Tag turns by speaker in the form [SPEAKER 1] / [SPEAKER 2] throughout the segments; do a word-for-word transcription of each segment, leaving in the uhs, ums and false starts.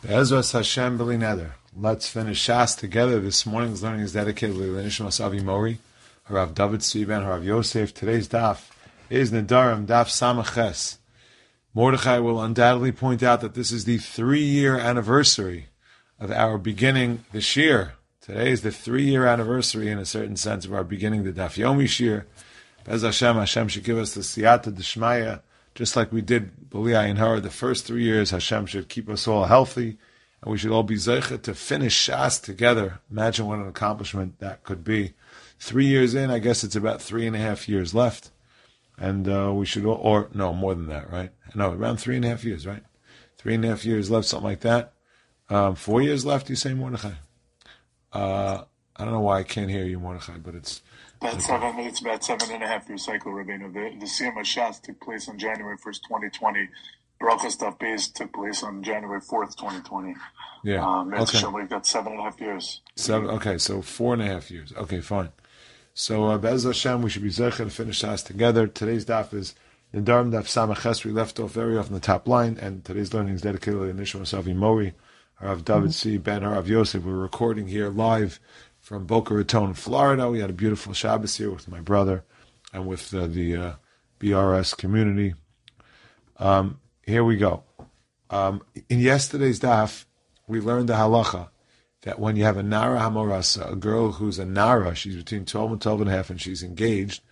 [SPEAKER 1] Be'ezras Hashem b'li neder. Let's finish Shas together. This morning's learning is dedicated to Nishmas Avi Mori, Harav David Tzvi ben Harav Yosef. Today's daf is Nedarim, daf Samaches. Mordechai will undoubtedly point out that this is the three-year anniversary of our beginning this year. Today is the three-year anniversary, in a certain sense, of our beginning the Daf Yomi Shir. Bez Hashem, Hashem should give us the Siyata D'Shmaya, just like we did B'li Ayin Hara the first three years. Hashem should keep us all healthy, and we should all be zeicha to finish Shas together. Imagine what an accomplishment that could be. Three years in, I guess it's about three and a half years left, and uh, we should all, or no, more than that, right? No, around three and a half years, right? Three and a half years left, something like that. Um, four years left, you say, Mordechai? Uh, I don't know why I can't hear you, Mordechai, but it's...
[SPEAKER 2] About seven, it's about seven and a half year cycle, Rabbeinu. The, the Siyam HaShas took place on January first, twenty twenty. Brachas Daf Beis took place on January fourth, twenty twenty.
[SPEAKER 1] Yeah.
[SPEAKER 2] Um,
[SPEAKER 1] okay.
[SPEAKER 2] So we've got seven and a half years.
[SPEAKER 1] Seven. Okay, so four and a half years. Okay, fine. So, uh, Be'ez Hashem, we should be zeicha to finish us together. Today's daf is Nedarim Daf Samaches. We left off very off in the top line, and today's learning is dedicated to Nishmas Avi Mori, Harav David Tzvi ben Harav Yosef. We're recording here live from Boca Raton, Florida. We had a beautiful Shabbos here with my brother and with uh, the uh, B R S community. Um, here we go. Um, in yesterday's daf, we learned the halacha that when you have a Nara Hamorasa, a girl who's a Nara, she's between twelve and twelve and a half, and she's engaged,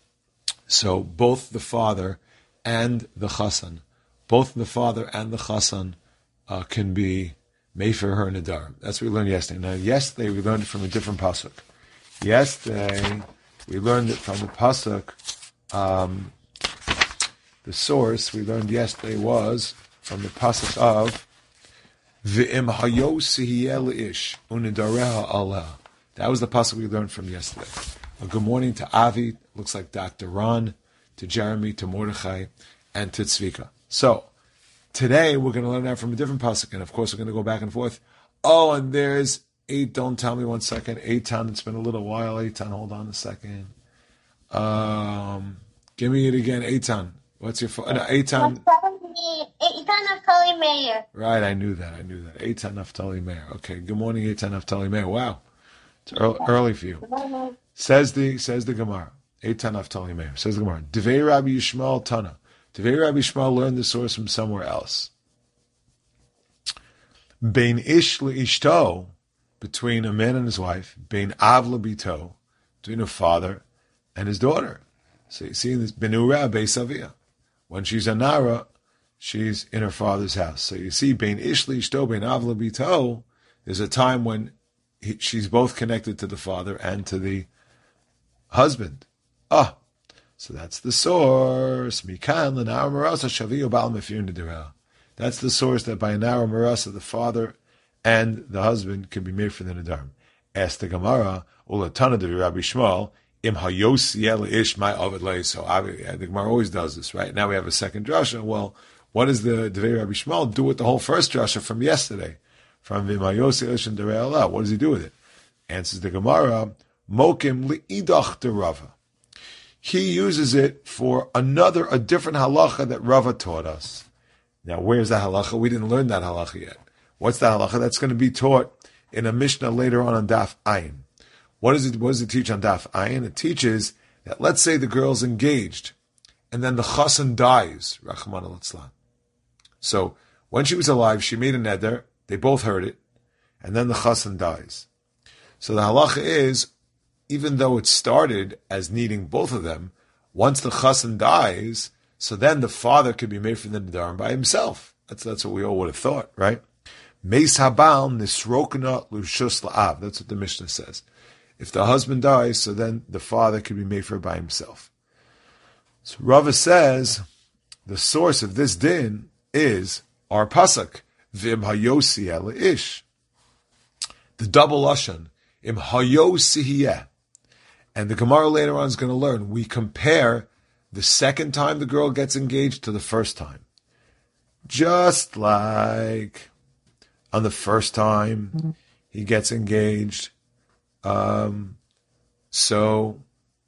[SPEAKER 1] so both the father and the chassan, both the father and the chassan uh, can be Mefer her Nedarim. That's what we learned yesterday. Now, yesterday we learned it from a different pasuk. Yesterday we learned it from the pasuk. Um, the source we learned yesterday was from the pasuk of V'im hayosihiyel ish unidareha Allah. That was the pasuk we learned from yesterday. A good morning to Avi. Looks like Doctor Ron, to Jeremy, to Mordechai, and to Tzvika. So. Today, we're going to learn that from a different pasuk, and of course, we're going to go back and forth. Oh, and there's eight. Don't tell me one second. Eitan, it's been a little while. Eitan, hold on a second. Um, give me it again. Eitan. What's your phone? No, Eitan.
[SPEAKER 3] Eitan Naftali Meir.
[SPEAKER 1] Right, I knew that. I knew that. Eitan Naftali Meir. Okay, good morning, Eitan Naftali Meir. Wow. It's early, early for you. Says the, says the Gemara. Eitan Naftali Meir. Says the Gemara. Devei Rabbi Yishmael Tana. Devei Rabbi Yishmael learned the source from somewhere else. Bein ish leishto, between a man and his wife. Bein av lebito, between a father and his daughter. So you see this benura beis avia. When she's a nara, she's in her father's house. So you see bein ish leishto, bein av lebito. There's a time when he, she's both connected to the father and to the husband. Ah. So that's the source. Mikan l'nara marasa shaviu bal mefir nedirah. That's the source that by nara marasa the father and the husband can be made for the nedarim. Ask the Gemara ulatana de Rabbi Shmuel im hayos yel ish my ovid lei. So the Gemara always does this, right? Now we have a second drasha. Well, what does the Devei Rabbi Shmuel do with the whole first drasha from yesterday, from vim hayos yel ish and derei Allah? What does he do with it? Answers the Gemara mokim liidach de Rava. He uses it for another, a different halacha that Rava taught us. Now, where's that halacha? We didn't learn that halacha yet. What's the halacha? That's going to be taught in a Mishnah later on on Daf Ayin. What does it, what does it teach on Daf Ayin? It teaches that, let's say the girl's engaged, and then the chassan dies, Rachman al-Itzlan. So, when she was alive, she made a neder, they both heard it, and then the chassan dies. So the halacha is, even though it started as needing both of them, once the chassan dies, so then the father could be made for the nedarim by himself. That's that's what we all would have thought, right? Meis habal nisrokna lushus la'av. That's what the Mishnah says. If the husband dies, so then the father could be made for by himself. So Rava says the source of this din is our pasuk v'im hayosi el ish. The double lashon im hayosihiyeh. And the Gemara later on is going to learn, we compare the second time the girl gets engaged to the first time. Just like on the first time mm-hmm. he gets engaged. Um, so,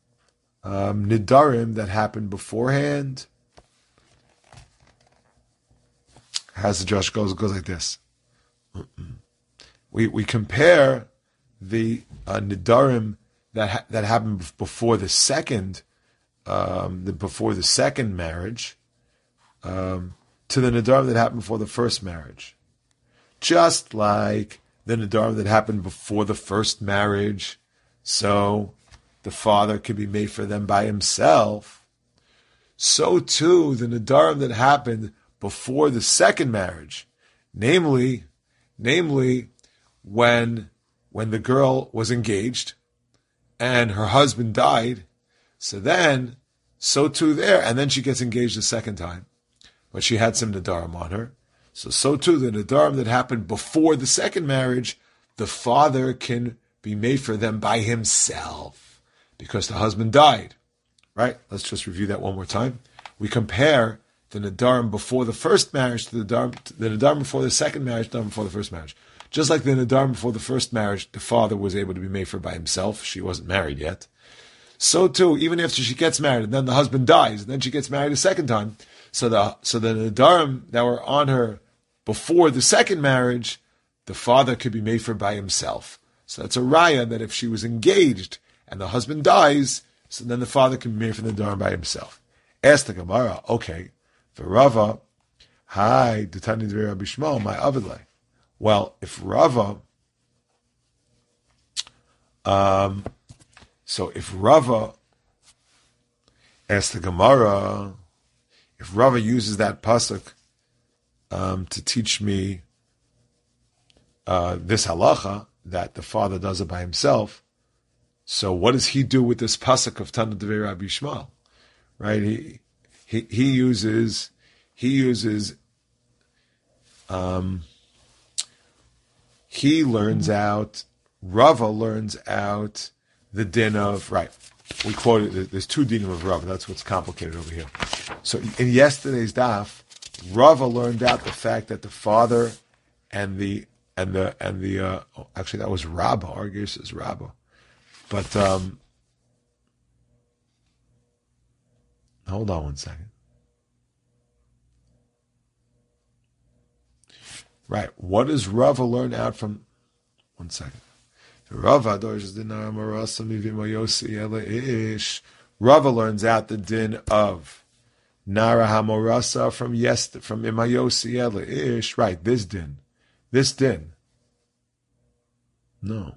[SPEAKER 1] um, Nidarim that happened beforehand, has the Josh goes, goes like this. we we compare the uh, nidarim that ha- that happened before the second um, the before the second marriage um, to the nidarim that happened before the first marriage. Just like the nidarim that happened before the first marriage, so the father could be made for them by himself. So too the nidarim that happened before the second marriage, namely, namely when when the girl was engaged and her husband died, so then, so too there, and then she gets engaged a second time, but she had some nidarim on her. So, so too the nidarim that happened before the second marriage, the father can be made for them by himself because the husband died. Right? Let's just review that one more time. We compare the nidarim before the first marriage to the nidarim, the nidarim before the second marriage, the nidarim before the first marriage. Just like the nidarim before the first marriage, the father was able to be made for by himself. She wasn't married yet. So too, even after she gets married, and then the husband dies, and then she gets married a second time. So the so the nidarim that were on her before the second marriage, the father could be made for by himself. So that's a raya that if she was engaged and the husband dies, so then the father can be made for the nidarim by himself. Ask the Gemara, okay, for Rava, hi, D'tani Dvei Rabbi Shmuel, my avidlei. Well, if Rava, um, so if Rava, ask the Gemara, if Rava uses that pasuk um, to teach me uh, this halacha that the father does it by himself, so what does he do with this pasuk of Tana Devei Rabbi Shmuel? Right? He he he uses he uses um, he learns out, Rava learns out the din of, right, we quoted, there's two dinim of Rava, that's what's complicated over here. So in yesterday's daf, Rava learned out the fact that the father and the, and the, and the, uh, oh, actually that was Rabba, Argus is Rabba. But, um, hold on one second. Right. What does Rava learn out from? One second. Rava learns out the din of Nara Hamorasa from yes from Imayosi Ish. Right. This din. This din. No.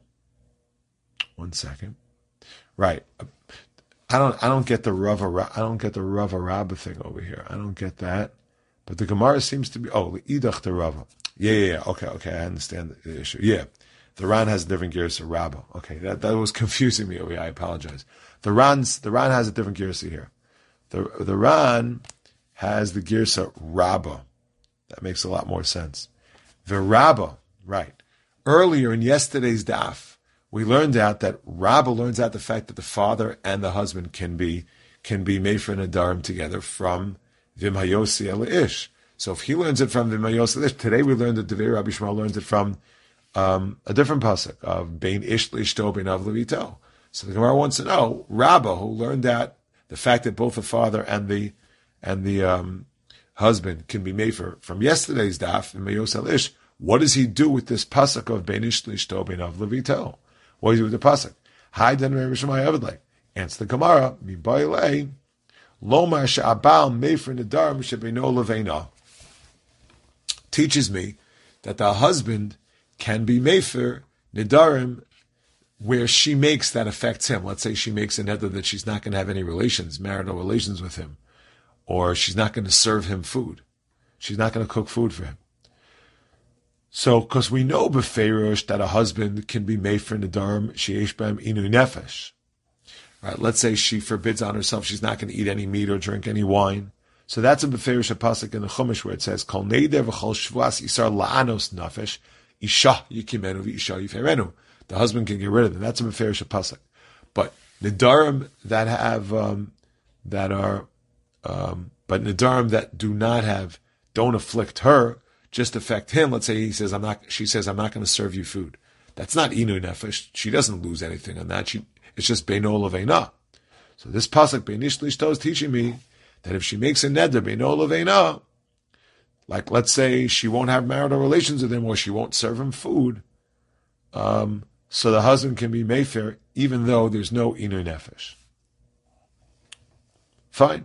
[SPEAKER 1] One second. Right. I don't. I don't get the Rava. I don't get the Rava Rabba thing over here. I don't get that. But the Gemara seems to be. Oh, Idach the Rava. Yeah, yeah, yeah. Okay, okay. I understand the issue. Yeah. The Ran has different gears to Rabbah. Okay, that, that was confusing me over here. I apologize. The Ran's, the Ran has a different gears here. The the Ran has the gears to Rabbah. That makes a lot more sense. The Rabbah, right. Earlier in yesterday's daf, we learned out that Rabbah learns out the fact that the father and the husband can be can be made for an adarim together from Vimhayosi El Ish. So if he learns it from Vimhayosi El Ish, today we learned that Devei Rabbi Shmuel learns it from Um, a different pasuk of Bein Ish L'Ishto Bein Av Levito. So the Gemara wants to know Rabbah, who learned that the fact that both the father and the and the um, husband can be made for from yesterday's daf in Mayos El Ish. What does he do with this pasuk of Bein Ish L'Ishto Bein Av Levito? What does he do with the pasuk? Hi, Dan Rishmai Avidlei. Answer the Gemara. Mi Bailei Lomar Sha'abal Mefer Nadar Mishabeino Leveina. Teaches me that the husband can be mefer nidarim where she makes that affects him. Let's say she makes a neder that she's not going to have any relations, marital relations with him, or she's not going to serve him food. She's not going to cook food for him. So, because we know befeirush that a husband can be mefer nidarim sheyesh b'hem inu nefesh. Right? Let's say she forbids on herself; she's not going to eat any meat or drink any wine. So that's a befeirush pasuk in the Chumash where it says kol neder v'chol shvuas isar la'anos nefesh. Isha yikimenu v'isha yiferenu. The husband can get rid of them. That's a meferish pasuk. But nidarim that have um, that are, um, but nidarim that do not have, don't afflict her, just affect him. Let's say he says, "I'm not." She says, "I'm not going to serve you food." That's not inu nefesh. She doesn't lose anything on that. She, it's just beino leveina. So this pasuk beinish lishto is teaching me that if she makes a neder beino leveina, like, let's say she won't have marital relations with him or she won't serve him food, Um, so the husband can be mefer even though there's no iner nefesh. Fine.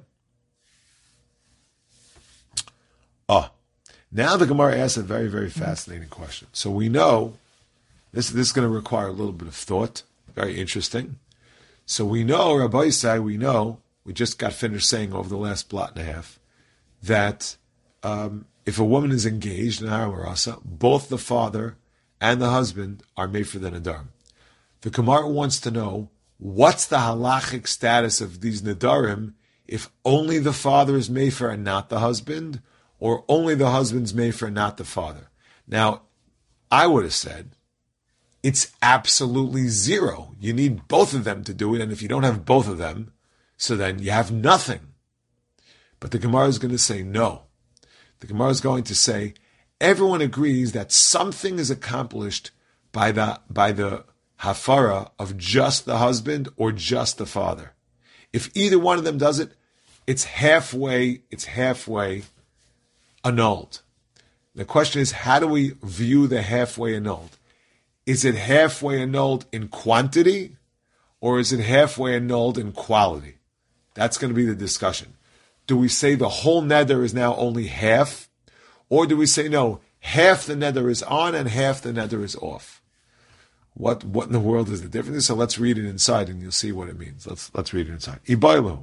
[SPEAKER 1] Oh, now the Gemara asks a very, very fascinating question. So we know this, this is going to require a little bit of thought. Very interesting. So we know, Rabbi Yisai, we know, we just got finished saying over the last blot and a half, that um, if a woman is engaged in Haramarasa, both the father and the husband are made for the Nadarim. The Gemara wants to know, what's the halachic status of these Nadarim if only the father is made for and not the husband, or only the husband's made for and not the father? Now, I would have said, it's absolutely zero. You need both of them to do it, and if you don't have both of them, so then you have nothing. But the Gemara is going to say no. The Gemara is going to say, everyone agrees that something is accomplished by the by the hafara of just the husband or just the father. If either one of them does it, it's halfway, it's halfway annulled. The question is, how do we view the halfway annulled? Is it halfway annulled in quantity, or is it halfway annulled in quality? That's going to be the discussion. Do we say the whole neder is now only half, or do we say no, half the neder is on and half the neder is off? What what in the world is the difference? So let's read it inside, and you'll see what it means. Let's let's read it inside. Ibailu,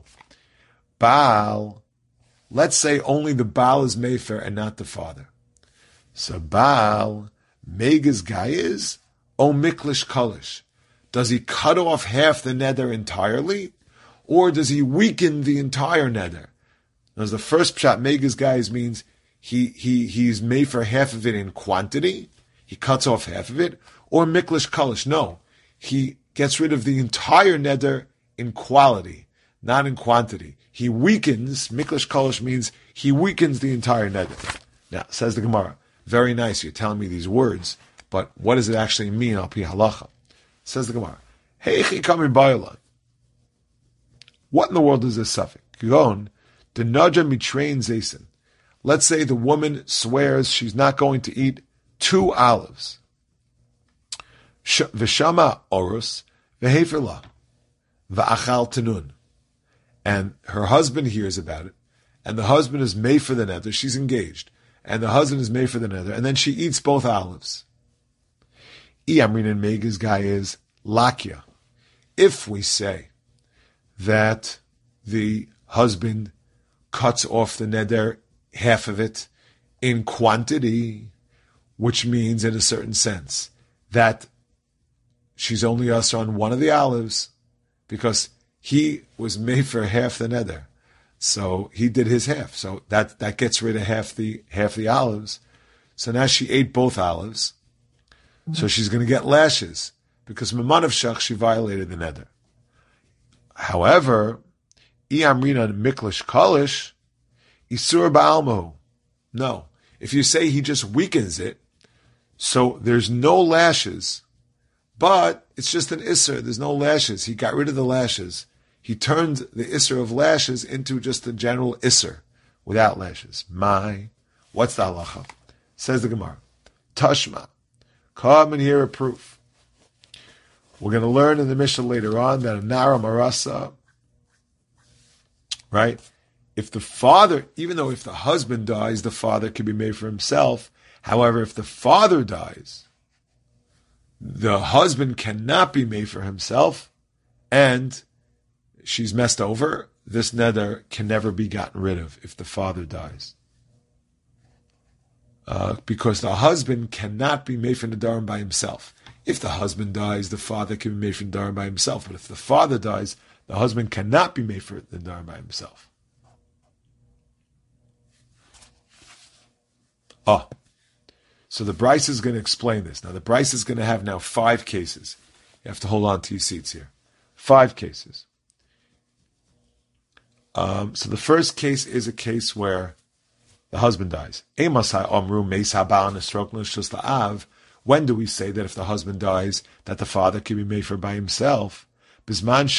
[SPEAKER 1] Baal. Let's say only the Baal is mefer and not the father. So Baal megas gayis o miklish kalish. Does he cut off half the neder entirely, or does he weaken the entire neder? Now, the first pshat, megas gayis, means he he he's made for half of it in quantity. He cuts off half of it. Or miklish kalish. No, he gets rid of the entire neder in quality, not in quantity. He weakens, miklish kalish means he weakens the entire neder. Now, says the Gemara, very nice, you're telling me these words, but what does it actually mean, al pi halacha? Says the Gemara, heichi kamin ba'ila. What in the world is this suffix? Gon, the naja mitrain zaysin. Let's say the woman swears she's not going to eat two olives. V'shama orus v'heferla v'achal tenun, and her husband hears about it, and the husband is made for the nether. She's engaged, and the husband is made for the nether, and then she eats both olives. Iyamrin and Megas guy is lakia. If we say that the husband cuts off the neder, half of it, in quantity, which means in a certain sense that she's only us on one of the olives, because he was made for half the neder, so he did his half. So that that gets rid of half the half the olives. So now she ate both olives, so she's going to get lashes because Maman of Shach, she violated the neder. However, Iamrina Miklish Kalish Isur Ba'almo. No, if you say he just weakens it, so there's no lashes. But it's just an isser. There's no lashes. He got rid of the lashes. He turned the isser of lashes into just a general isser without lashes. My, what's the halacha? Says the Gemara. Tashma. Come and hear a proof. We're going to learn in the Mishnah later on that a Nara Marasa, right? If the father, even though if the husband dies, the father can be made for himself. However, if the father dies, the husband cannot be made for himself, and she's messed over. This neder can never be gotten rid of if the father dies. Uh, because the husband cannot be made for nedarim by himself. If the husband dies, the father can be made for nedarim by himself. But if the father dies, the husband cannot be made for nedarim by himself. Oh. So the Bryce is going to explain this. Now the Bryce is going to have now five cases. You have to hold on to your seats here. Five cases. Um, so the first case is a case where the husband dies. When do we say that if the husband dies, that the father can be made for by himself? It's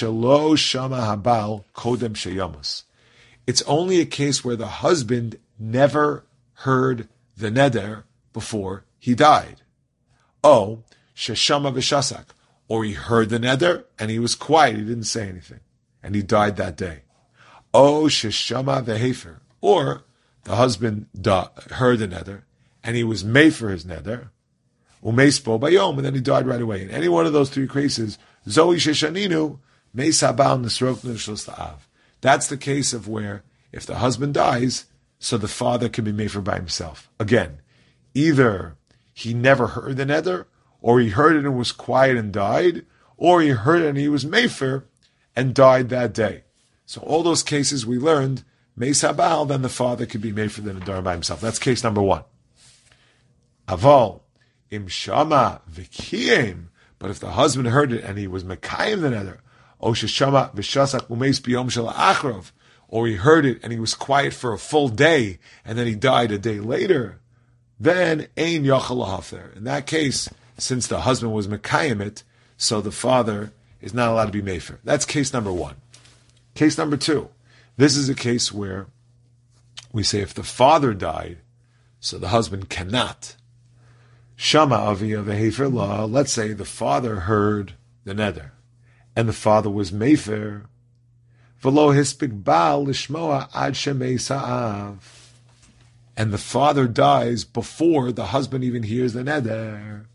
[SPEAKER 1] only a case where the husband never heard the neder before he died. Oh, sheshama v'shasak, or he heard the neder and he was quiet, he didn't say anything, and he died that day. O sheshama v'hefer, or the husband da- heard the neder and he was made for his neder, umeispo bayom, and then he died right away. In any one of those three cases, zoi sheshaninu meisabal nisrok nishlos ta'av. That's the case of where if the husband dies, so the father can be made for by himself. Again, either he never heard the neder, or he heard it and was quiet and died, or he heard it and he was mefer and died that day. So all those cases we learned, Meis Habal, then the father could be made for the neder by himself. That's case number one. Aval, im shama v'kiyem, but if the husband heard it and he was mekayim the neder, o sheshama v'shasak umeis biyom shel achrov, or he heard it and he was quiet for a full day and then he died a day later, then ein yachal lahafer. In that case, since the husband was mekayim it, so the father is not allowed to be mefer. That's case number one. Case number two. This is a case where we say if the father died, so the husband cannot. Shama avia v'hefer la. Let's say the father heard the neder, and the father was mefer. V'lo hispik baal lishmoa ad shemei sa'av. And the father dies before the husband even hears the neder.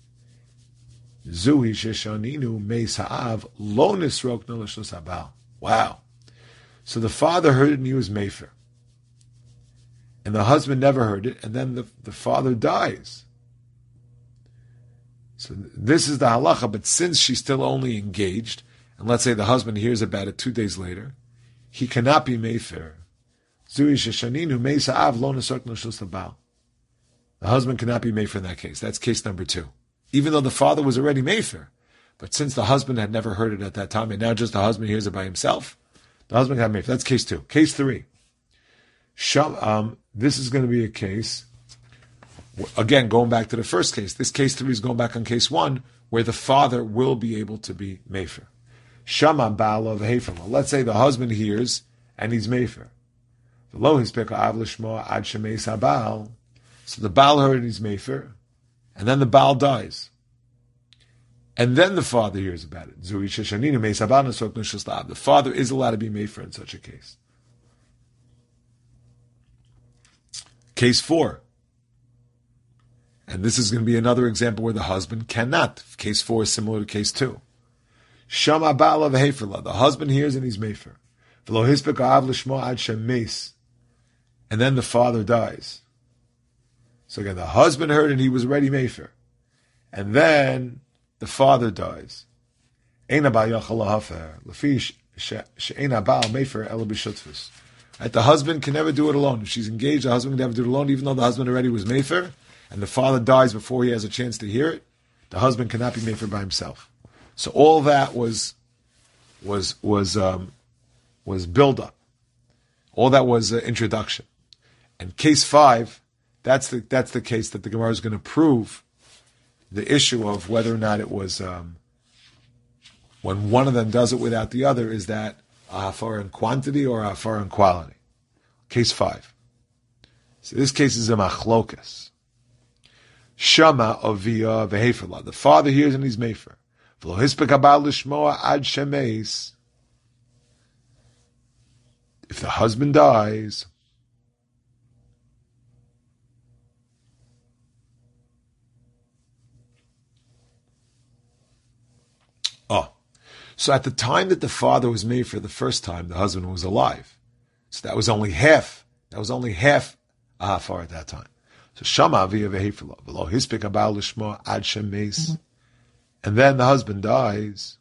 [SPEAKER 1] Zuhi sheshaninu mei sa'av lo nisrok nolishlos habal. Wow. So the father heard it and he was mefer. And the husband never heard it, and then the, the father dies. So this is the halacha, but since she's still only engaged, and let's say the husband hears about it two days later, he cannot be mefer. Zui sheshaninu mei sa'av lo nisrok nolishlos habal. The husband cannot be mefer in that case. That's case number two. Even though the father was already mefer, but since the husband had never heard it at that time, and now just the husband hears it by himself, the husband got mefer. That's case two. Case three. Sham, um, this is going to be a case, again, going back to the first case. This case three is going back on case one, where the father will be able to be mefer. Shama baal of hefer. Let's say the husband hears and he's mefer. Lo hispeka av lishmo ad shemei sabal. So the baal heard and he's mefer, and then the baal dies. And then the father hears about it. The father is allowed to be mefer in such a case. Case four. And this is going to be another example where the husband cannot. Case four is similar to case two. Shama ba'ala v'heferla. The husband hears and he's mefer. V'lo hispek av l'shmo ad shemes. And then the father dies. So again, the husband heard and he was already mefer. And then the father dies. Right, the husband can never do it alone. If she's engaged, the husband can never do it alone, even though the husband already was mefer, and the father dies before he has a chance to hear it. The husband cannot be mefer by himself. So all that was was was um, was build up. All that was uh, introduction. And case five, that's the that's the case that the Gemara is going to prove the issue of whether or not it was um, when one of them does it without the other, is that a hafar in quantity or a hafar in quality? Case five. So this case is a machlokas. Shama avia v'heferla. The father hears and he's mefer. V'lo hispek habal lishmoa ad shemeis. If the husband dies, oh, so at the time that the father was made for the first time, the husband was alive. So that was only half. That was only half a hafar at that time. So shama avia v'heferla v'lo hispek habal lishmoa ad shemeis, and then the husband dies.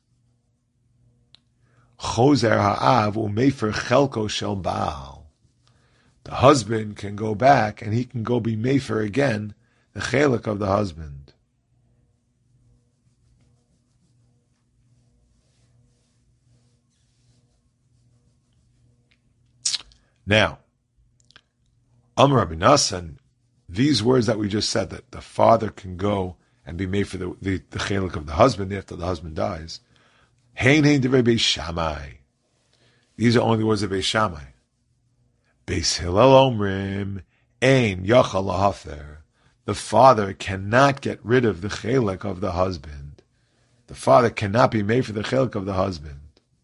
[SPEAKER 1] Chozer ha'av u'mefer chelko shel baal. The husband can go back and he can go be mefer again, the chelik of the husband. Now, Amar Rabbi Nassan, these words that we just said, that the father can go and be made for the, the, the chelik of the husband after the husband dies, Hein hein divrei Beis Shammai. These are only the words of Beis Shammai. Beis Hillel omrim ein yachal lahafer. the father cannot get rid of the chelek of the husband. The father cannot be made for the chelek of the husband.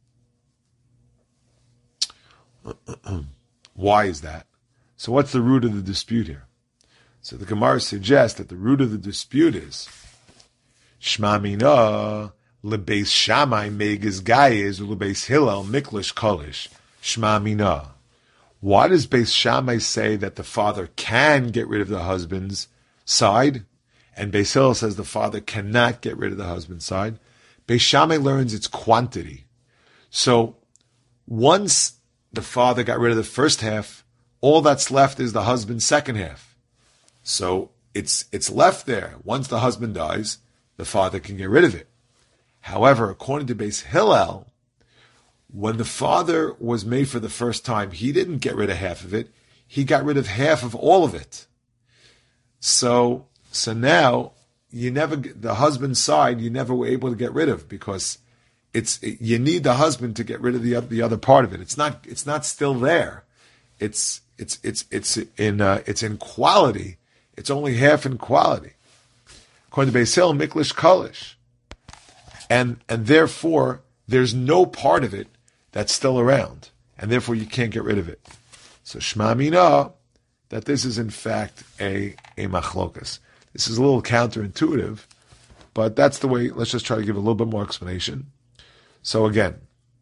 [SPEAKER 1] Why is that? So what's the root of the dispute here? So the Gemara suggests that the root of the dispute is Shma mina lebeis Shammai megiz gayez lebeis Hillel miklish kolish Shma mina. Why does Beis Shammai say that the father can get rid of the husband's side, and Beis Hillel says the father cannot get rid of the husband's side? Beis Shammai learns its quantity. So once the father got rid of the first half, all that's left is the husband's second half. So it's it's left there. Once the husband dies, the father can get rid of it. However, according to Beis Hillel, when the father was made for the first time, he didn't get rid of half of it. He got rid of half of all of it. So, so now you never, the husband's side, you never were able to get rid of, because it's, you need the husband to get rid of the the other part of it. It's not, it's not still there. It's, it's, it's, it's in, uh, it's in quality. It's only half in quality. According to Beis Hillel, miklish kolish. And, and therefore, there's no part of it that's still around, and therefore you can't get rid of it. So Shma mina, that this is in fact a, a machlokas. This is a little counterintuitive, but that's the way. Let's just try to give a little bit more explanation. So again,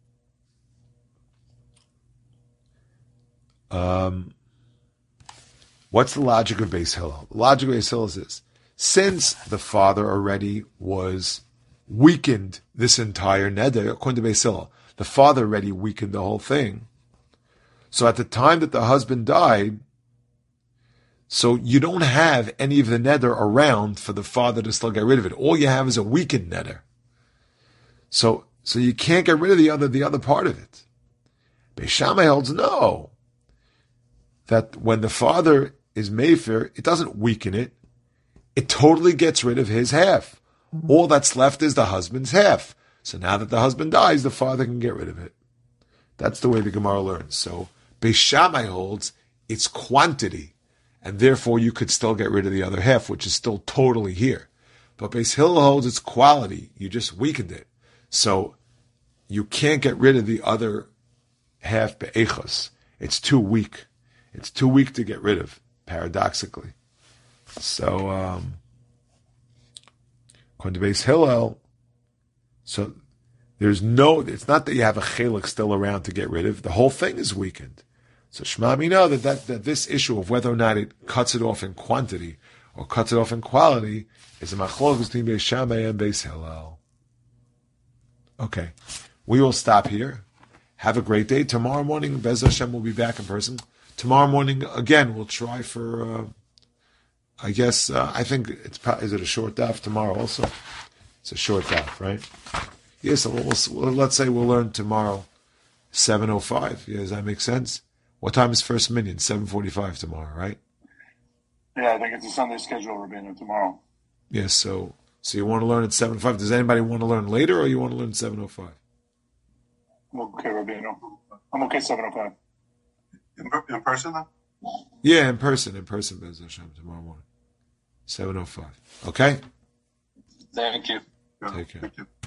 [SPEAKER 1] um, what's the logic of Beis Hillel? The logic of Beis Hillel is this: since the father already was weakened this entire neder, according to Beis Hillel, the father already weakened the whole thing. So at the time that the husband died, so you don't have any of the neder around for the father to still get rid of it. All you have is a weakened neder. So, so you can't get rid of the other, the other part of it. Beis Shammai holds no. That when the father is mefer, it doesn't weaken it. It totally gets rid of his half. All that's left is the husband's half. So now that the husband dies, the father can get rid of it. That's the way the Gemara learns. So Beis Shammai holds it's quantity, and therefore you could still get rid of the other half, which is still totally here. But Beis Hillel holds it's quality. You just weakened it. So you can't get rid of the other half be'echos. It's too weak. It's too weak to get rid of, paradoxically. So, um, according to Beis Hillel, so there's no, it's not that you have a chelik still around to get rid of. The whole thing is weakened. So Shema Mina, that, that, that this issue of whether or not it cuts it off in quantity or cuts it off in quality is a machlokes between Beis Shammai and Beis Hillel. Okay. We will stop here. Have a great day. Tomorrow morning, Bez Hashem will be back in person. Tomorrow morning, again, we'll try for, uh, I guess, uh, I think it's, is it a short daf tomorrow also? It's a short daf, right? Yes, so we'll, we'll, let's say we'll learn tomorrow seven oh five. Yeah, does that make sense? What time is first minyan? seven forty-five tomorrow, right?
[SPEAKER 2] Yeah, I think it's a Sunday schedule, Rabbeinu, tomorrow.
[SPEAKER 1] Yes, yeah, so so you want to learn at seven oh five. Does anybody want to learn later, or you want to learn at seven oh five?
[SPEAKER 2] Okay, Rabbeinu. I'm okay, seven oh five.
[SPEAKER 4] In, in person, then?
[SPEAKER 1] Yeah, in person, in person, Bez Hashem, tomorrow morning. seven oh five. Okay?
[SPEAKER 2] Thank you.
[SPEAKER 1] Take care.
[SPEAKER 4] Thank you.